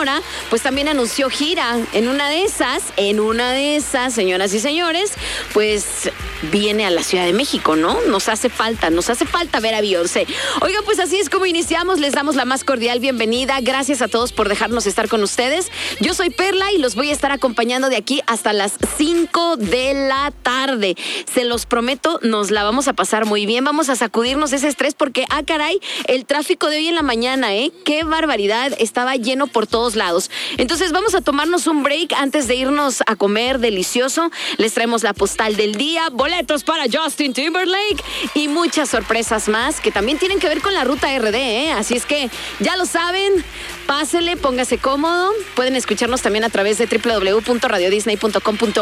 Sonora, pues también anunció gira. En una de esas, señoras y señores, pues viene a la Ciudad de México, ¿no? Nos hace falta ver a Beyoncé. Oigan, pues así es como iniciamos. Les damos la más cordial bienvenida. Gracias a todos por dejarnos estar con ustedes. Yo soy Perla y los voy a estar acompañando de aquí hasta las 5 de la tarde. Se los prometo, nos la vamos a pasar muy bien. Vamos a sacudirnos ese estrés porque, caray, el tráfico de hoy en la mañana, qué barbaridad, estaba lleno por todos lados. Entonces vamos a tomarnos un break antes de irnos a comer delicioso. Les traemos la postal del día, boletos para Justin Timberlake y muchas sorpresas más que también tienen que ver con la ruta RD, Así es que ya lo saben, pásele, póngase cómodo. Pueden escucharnos también a través de www.radiodisney.com.mx